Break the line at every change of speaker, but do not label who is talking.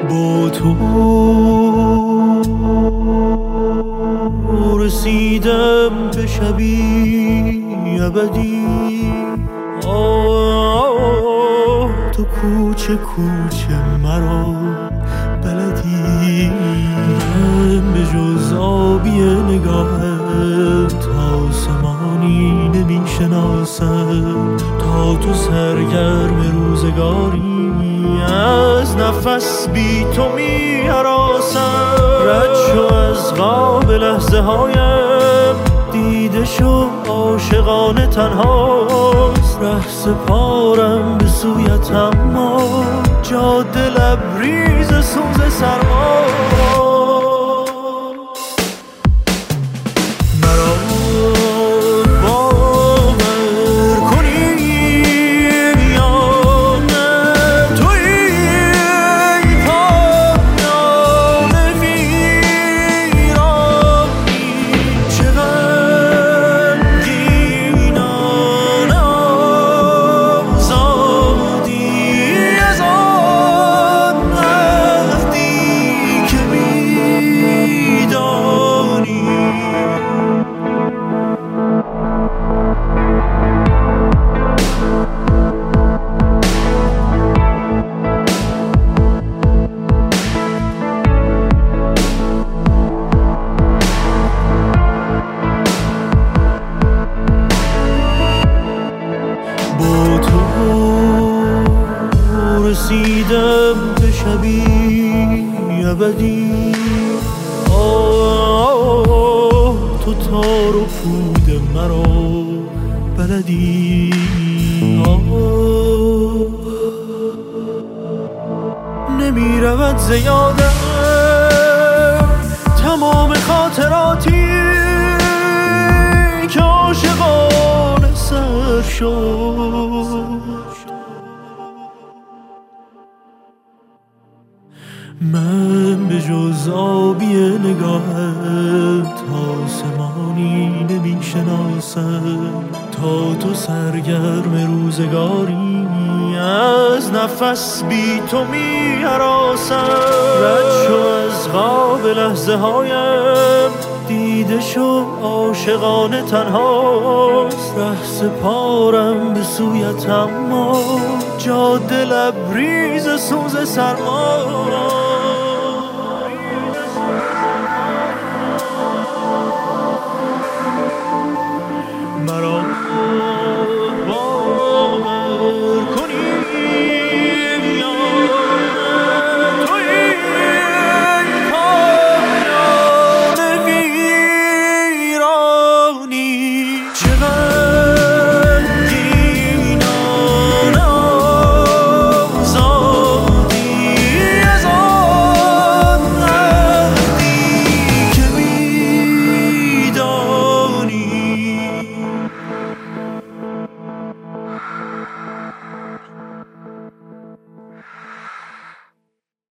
با تو رسیدم به شبی ابدی. تو کوچه کوچه مرا بلدی. من به جز آبی نگاهت آسمانی نمی شناسم. تا تو سرگرم روزگاری از نفس بی تو می هراسم. رد شو از خواب لحظه هایم، دیده شو عاشقانه تنهاست. ره سپارم به سویت اما جاده لبریز سوز سرما. رسیدم به شبی ابدی. تو تار و پود مرا بلدی. نمی رود زیادم تمام خاطراتی که عاشقانه سر شد. من به جز آبی نگاهت آسمانی نمی شناسم. تا تو سرگرم روزگاری از نفس بی تو می هراسم. رد شو از خواب لحظه هایم، دیده شو عاشقانه تنهاست. ره سپارم به سویت اما جاده لبریز سوز سرما.